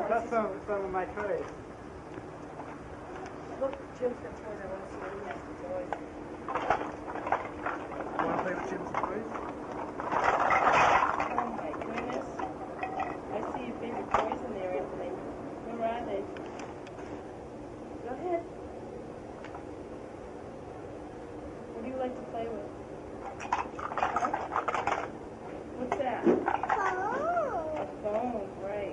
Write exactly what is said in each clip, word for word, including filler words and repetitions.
That's some, some of my toys. Look, Jim's got toys. I want to see what he has for toys. You want to play with Jim's toys? Oh my goodness. I see your favorite toys in there, Anthony. Where are they? Go ahead. What do you like to play with? Huh? What's that? A phone, right.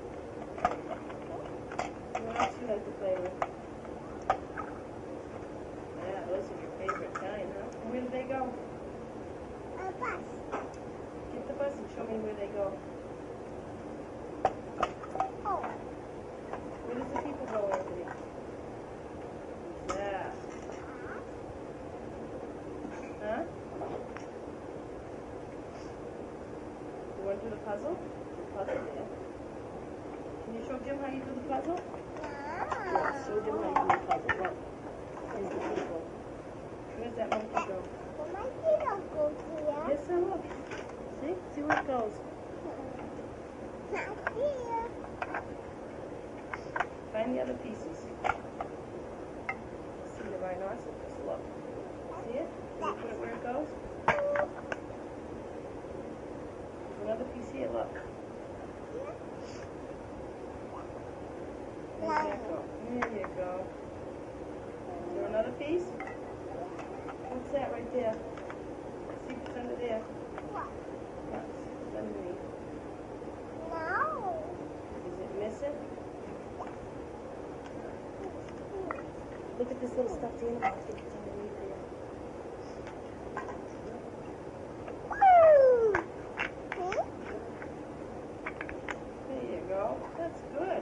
What else do you like to play with? Yeah, those are your favorite kind, huh? Where do they go? A bus. Get the bus and show me where they go. Oh. Where does the people go, Anthony? Yeah. Huh? You want to do the puzzle? The puzzle there. Can you show Jim how you do the puzzle? Yes, show Jim how you do the puzzle. Look. Here's the people. Where's that monkey go? The monkey don't go here. Yes, sir, look. See? See where it goes. Not here. Find the other pieces. See the rhinoceros. Look. See it? Can you put it where it goes? There's another piece here. Look. Where's that go? There you go. Is there another piece? What's that right there? See what's under there? What? Yes, it's underneath. No. Is it missing? Look at this little stuffed animal. I think it's underneath there. Woo! Hmm? There you go. That's good.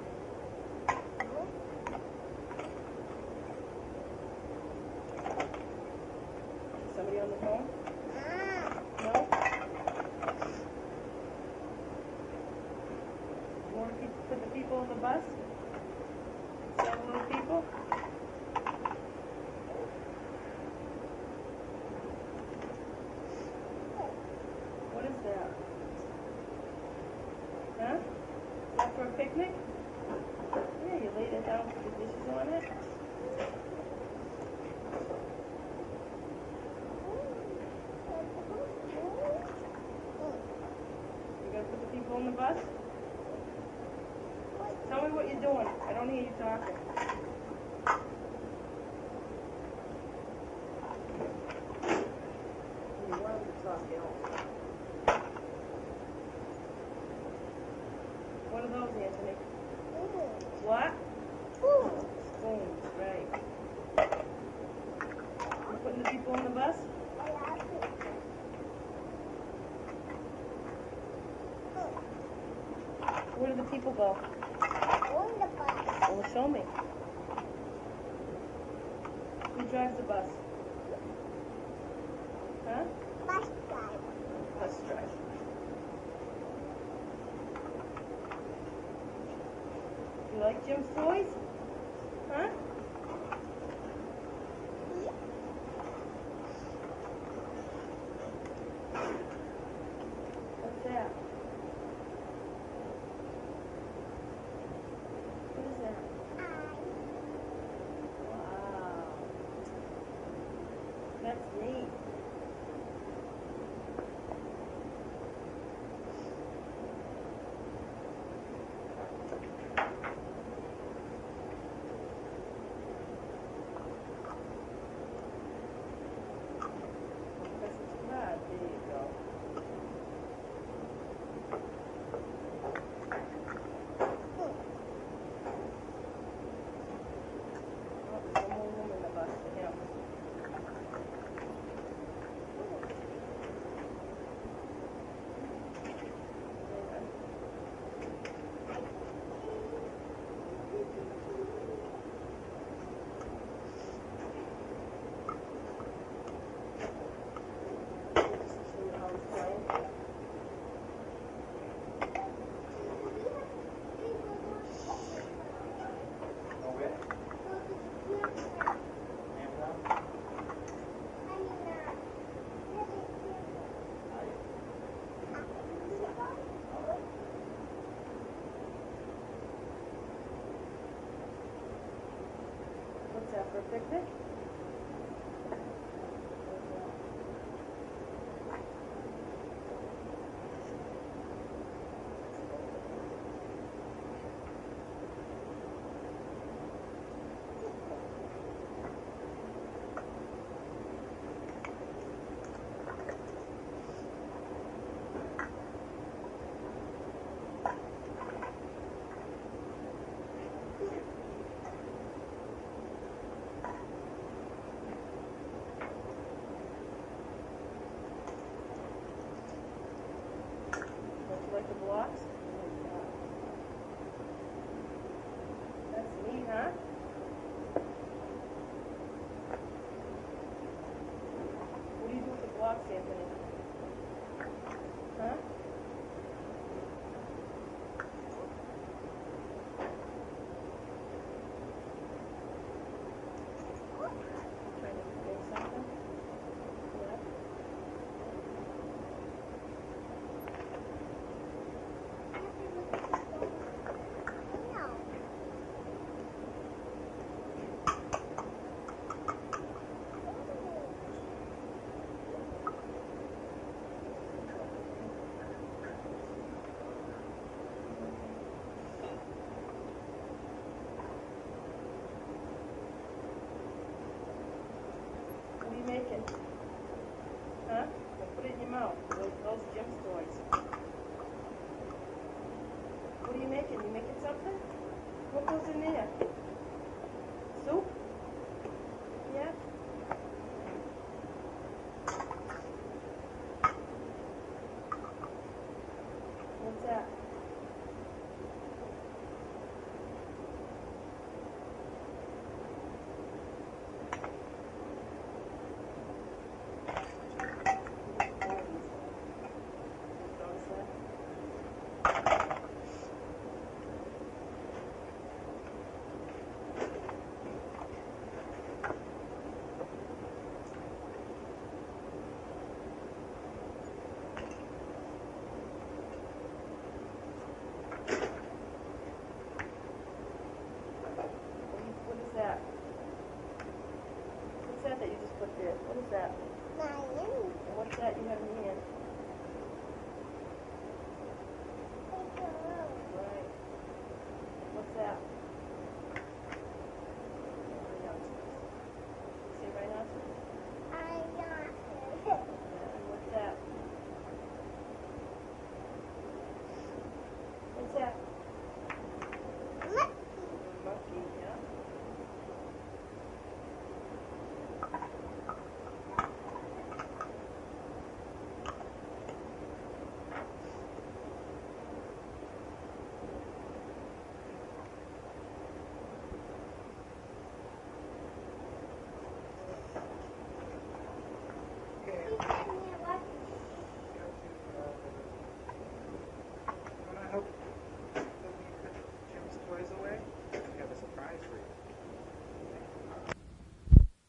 Somebody on the phone? Ah. No? You want to put the people on the bus? Seven little people? What is that? Huh? Is that for a picnic? Yeah, you laid it down, put the dishes on it. You gonna put the people on the bus? Tell me what you're doing. I don't hear you talking. You want to talk, you know. What are those, Anthony? What? Spoons, right. You putting the people on the bus? Where do the people go? On the bus. Well, show me. Who drives the bus? Huh? Bus driver. Bus driver. You like Jim's toys? Huh? What's that? What is that? Wow. That's neat. something? Don't you like the blocks? That's neat, huh? What do you do with the blocks, Anthony? Huh? Trying to make something? Yeah. No. What are you making? Huh? Don't put it in your mouth. Those, those Jim's toys. What are you making? You making something? What goes in there? Soup? Yeah? What's that?